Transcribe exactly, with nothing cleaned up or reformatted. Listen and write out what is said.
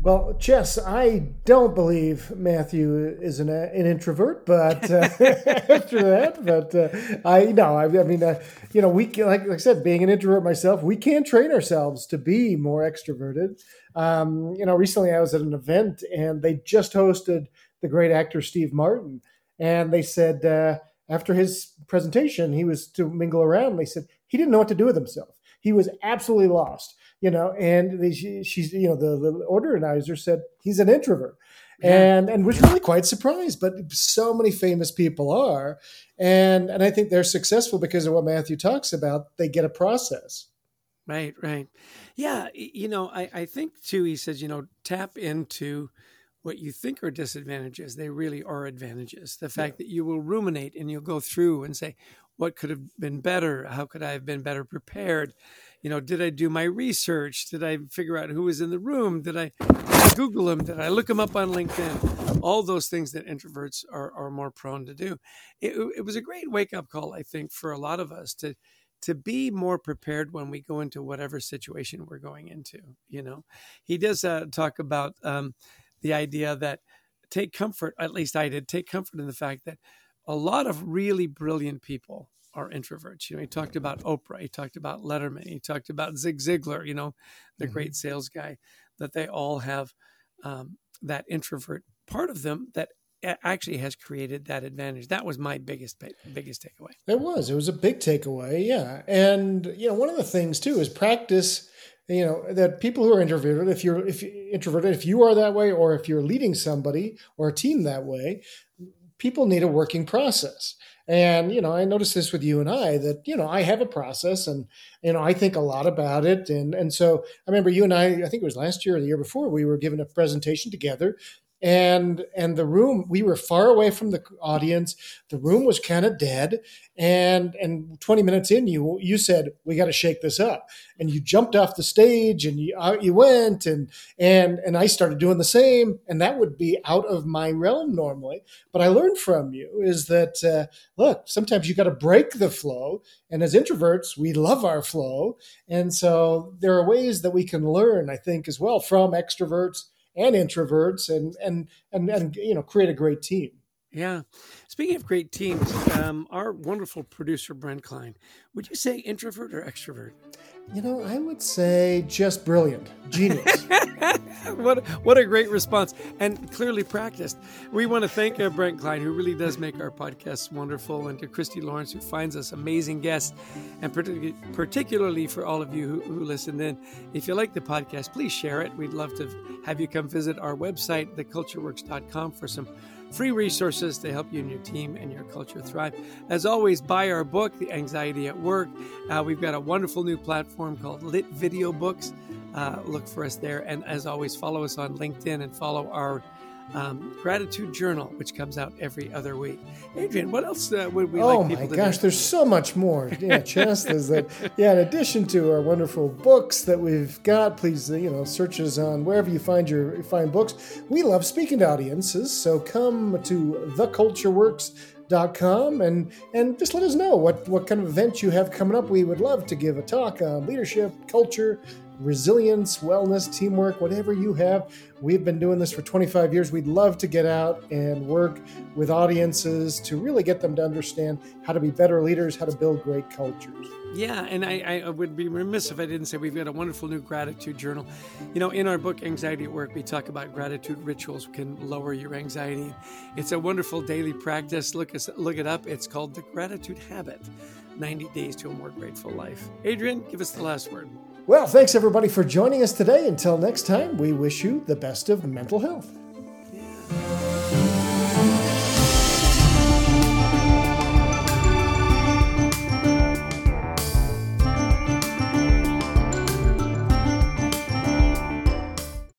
Well, Chess, I don't believe Matthew is an, an introvert, but uh, after that, but uh, I no, I, I mean, uh, you know, we can- like, like I said, being an introvert myself, we can train ourselves to be more extroverted. Um, you know, recently I was at an event and they just hosted the great actor Steve Martin, and they said uh, after his presentation, he was to mingle around. They said he didn't know what to do with himself. He was absolutely lost. You know, and they, she, she's, you know, the, the organizer said he's an introvert, Yeah. and and was really quite surprised. But so many famous people are, and and I think they're successful because of what Matthew talks about. They get a process. Right, right. Yeah, y- you know, I, I think too, he says, you know, tap into what you think are disadvantages. They really are advantages. The Yeah. fact that you will ruminate and you'll go through and say, what could have been better? How could I have been better prepared? You know, did I do my research? Did I figure out who was in the room? Did I, did I Google them? Did I look them up on LinkedIn? All those things that introverts are, are more prone to do. It, it was a great wake up call, I think, for a lot of us to to be more prepared when we go into whatever situation we're going into. You know, he does uh, talk about um, the idea that take comfort, at least I did, take comfort in the fact that a lot of really brilliant people are introverts. You know, he talked about Oprah, he talked about Letterman, he talked about Zig Ziglar, you know, the Mhm. great sales guy, that they all have um, that introvert part of them that actually has created that advantage. That was my biggest biggest takeaway. It was. It was a big takeaway. Yeah. And, you know, one of the things too is practice, you know, that people who are introverted, if you're if you're introverted, if you are that way, or if you're leading somebody or a team that way, people need a working process. And, you know, I noticed this with you and I that, you know, I have a process and, you know, I think a lot about it. And, and so I remember you and I, I think it was last year or the year before, we were given a presentation together, and and the room, we were far away from the audience. The room was kind of dead, and and twenty minutes in, you you said, we got to shake this up, and you jumped off the stage and you out you went, and and and I started doing the same, and that would be out of my realm normally. But I learned from you is that uh, look, sometimes you got to break the flow, and as introverts, we love our flow, and so there are ways that we can learn, I think, as well from extroverts and introverts, and and and and you know, create a great team. Yeah. Speaking of great teams, um, our wonderful producer, Brent Klein, would you say introvert or extrovert? You know, I would say just brilliant, genius. what what a great response, and clearly practiced. We want to thank uh, Brent Klein, who really does make our podcasts wonderful, and to Christy Lawrence, who finds us amazing guests, and partic- particularly for all of you who, who listened in. If you like the podcast, please share it. We'd love to have you come visit our website, the culture works dot com, for some free resources to help you and your team and your culture thrive. As always, buy our book, The Anxiety at Work. Uh, we've got a wonderful new platform called Lit Video Books. Uh, look for us there. And as always, follow us on LinkedIn and follow our um, Gratitude Journal, which comes out every other week. Adrian, what else uh, would we oh like people my to gosh, do? there's so much more. Yeah, Chest is that. Yeah, in addition to our wonderful books that we've got, please uh, you know, search us on wherever you find your find books. We love speaking to audiences, so come to the culture works dot com and and just let us know what what kind of event you have coming up. We would love to give a talk on leadership, culture, resilience, wellness, teamwork, whatever you have. We've been doing this for twenty-five years. We'd love to get out and work with audiences to really get them to understand how to be better leaders, how to build great cultures. Yeah, and I, I would be remiss if I didn't say we've got a wonderful new gratitude journal. You know, in our book, Anxiety at Work, we talk about gratitude rituals can lower your anxiety. It's a wonderful daily practice. Look, us, look it up. It's called The Gratitude Habit, ninety days to a More Grateful Life. Adrian, give us the last word. Well, thanks everybody for joining us today. Until next time, we wish you the best of mental health.